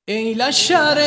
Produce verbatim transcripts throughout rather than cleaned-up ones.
ای لشکر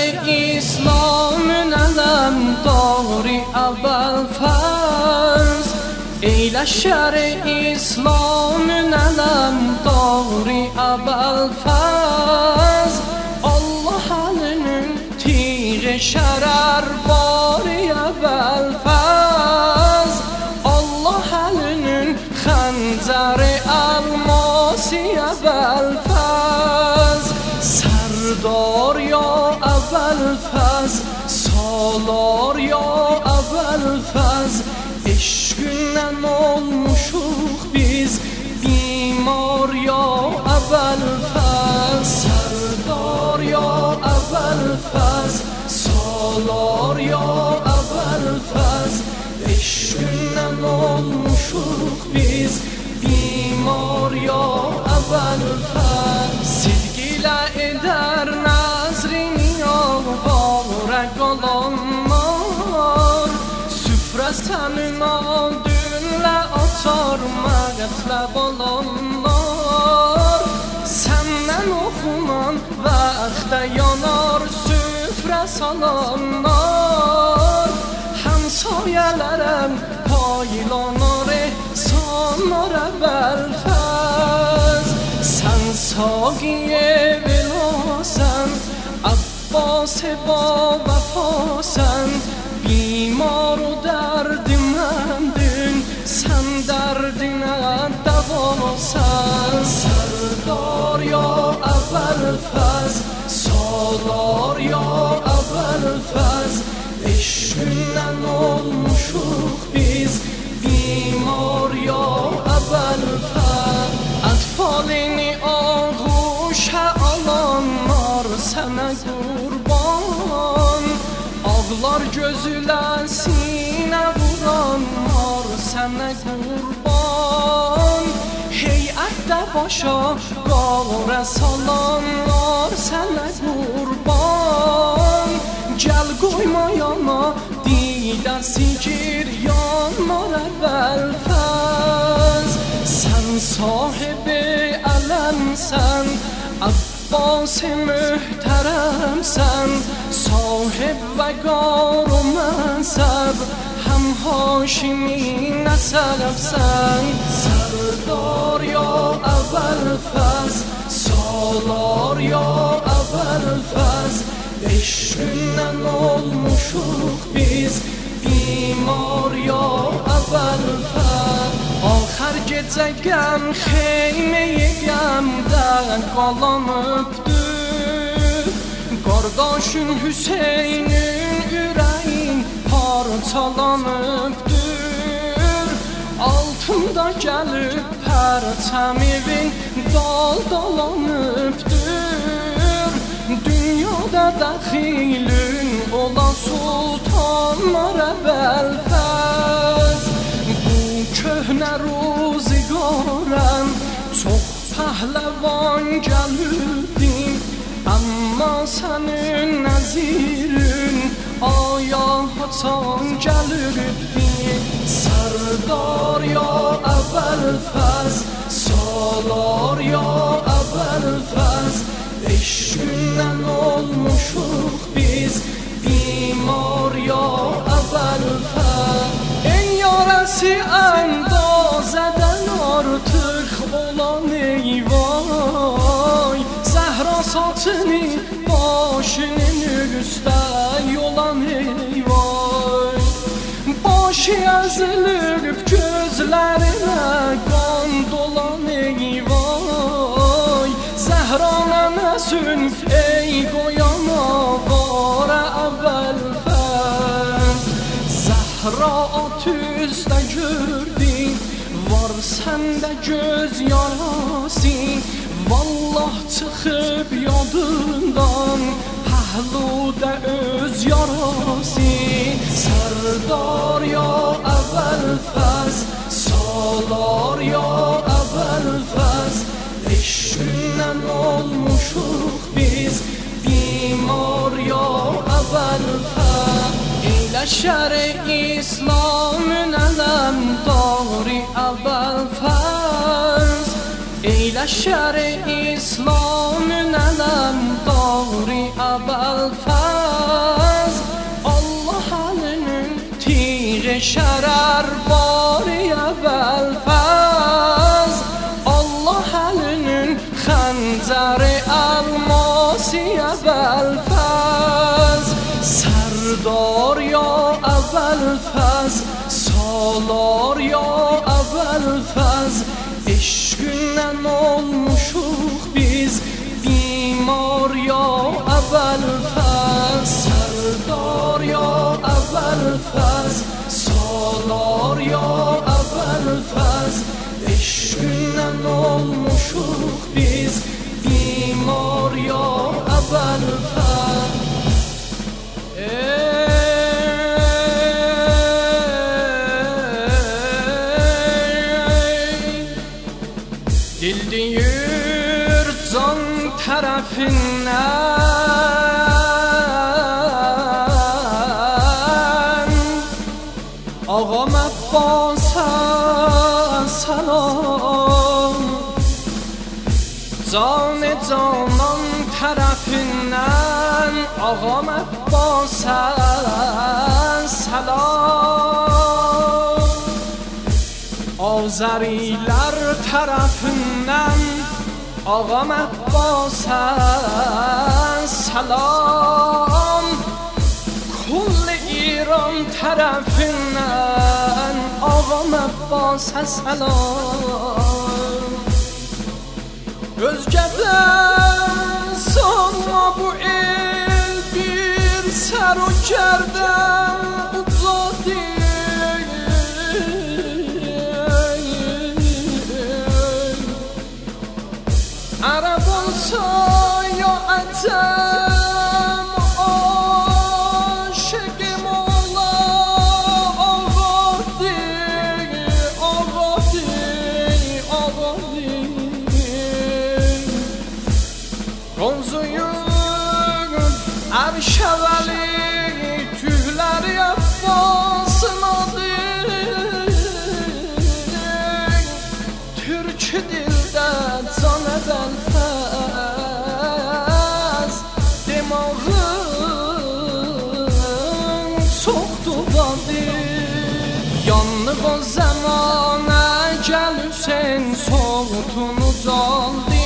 اسلام علم داری اول فرض، ای لشکر اسلام علم داری اول فرض. Allah علinin تیغ شرر باری اول فرض، Allah علinin خنجر الماسی اول فرض. سردار یا اول فز، سالار یا اول فز، eşkünden olmuşuk biz, بیمار یا اول فز. سردار یا اول فز، سالار یا اول فز، eşkünden olmuşuk biz, بیمار یا اول فز. eder nazrini ağarak olanlar, süfrəsinin adınla atar məqətlab olanlar. Səndən oxunan vaxtda yanar süfrə salanlar, həmsayələrəm paylanar ehsanlar əvvəl fəz. Sən saqiyə ولاسن عباس با وفاسن، بیمار و دردمندن سن دردنا دواسن. سردار یا اول فز، سالار یا اول فز، eşkünden olmuşuk biz, بیمار یا اول فز. اطفالini ağuşa alanlar sənə qurban, ağlar gözülə sinə vuranlar sənə qurban. Heyətdə başa qarə salanlar sənə qurban. Gəl qoyma yana dilə sikir yanlar əvvəl fəz. Sən sahibi ələmsən, Abbas mühtərəmsən, sahib vəqar و mənσəb, həm haşimi nəsəbsən. Sərdar ya əvvəl fəz، salar ya əvvəl fəz، eşkündən olmuşuq biz, بیمار یا اول فəz. Axar gecə qəm xeyməyə qəmdən qalanıbdı, qardaşın Hüseynin ürəyin parçalanıbdır. Altında gəlib pərçəmivin daldalanıbdır. Dünyada dəxilin olan sultanlar əvvəl fəz. Köhnə ruzigarəm, çox pəhləvan gəlirdim, amma sənin nəzirin aya haçan gəlirdi. Sərdar ya əvvəl fəz، salar ya əvvəl fəz، eşkündən olmuşuq biz, بیمار یا اول فəz. Yarası əndazədən artıq olan ey vay, Zəhra saçını başının üstə yolan ey vay. Başı əzilib gözlərinə qan dolan ey vay, Zəhra nənəsin ey qoyana vara əvvəl fəz. Zəhra at üstə gördün, var səndə göz yarası, vallah çıxıb yadından pəhludə öz yarası. Sərdar ya əvvəl fəz، salar ya əvvəl fəz, eşkündən olmuşuq biz, بیمار یا اول فəz. ای لشکر اسلام علم داری اول فرض، ای لشکر اسلام علم داری ابوالفضل Allah əlinin tiği şərar bari ابوالفضل Allah əlinin xəncəri almasi ابوالفضل Serdar ya ابوالفضل Salar ya ابوالفضل Eşkündən olmuşuq biz bimar ya ابوالفضل Serdar ya ابوالفضل Salar ya ابوالفضل Eşkündən olmuşuq biz bimar ya ابوالفضل Dildiğir can tarafından Ağam Abbas'a salam Can-ı canan tarafından Ağam Abbas'a salam Azeriler tarafından Ağam Abbas'a salam Kull-i İran tarafından Ağam Abbas'a salam Özgədən sonra bu el bir sər o gərdən uzadı Arab olsa ya əcəm aşıqım ola ağadı ağadı ağadı Qonzuyun Əbşəvəli tühləri Abbasın adı Türk dildə can ابوالفضل Demağın çoxdur badı Yanlıq o zamana gəl Hüseyin soğutunu caldı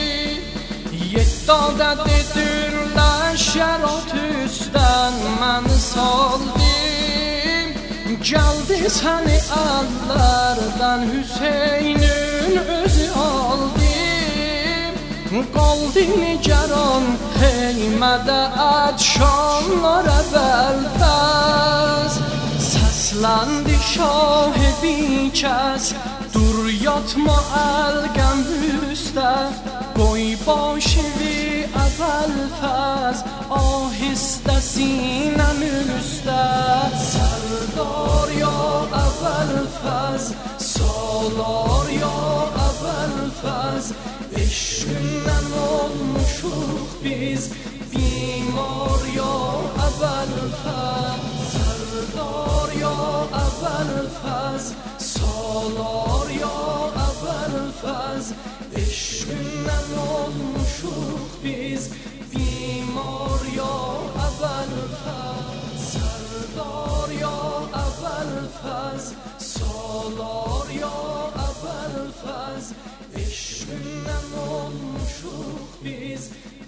Yeddada dedirlər şərat üstən məni saldı Gəldi səni əllərdən Hüseynin özü aldı Qaldı nigaran xeymədə ədşanlar ابوالفضل Səsləndi şah-ı bikəs Dur yatma əlqəm üstə Qoy başıvi ابوالفضل Ahistə sinəm üstə Serdar ya ابوالفضل Salar ya ابوالفضل Eşkündən olmuşuq biz bimar ya ابوالفضل Serdar ya ابوالفضل Salar ya ابوالفضل Eşkündən olmuşuq biz bimar ya ابوالفضل Serdar ya ابوالفضل Salar ya ابوالفضل Eşkündən olmuşuq biz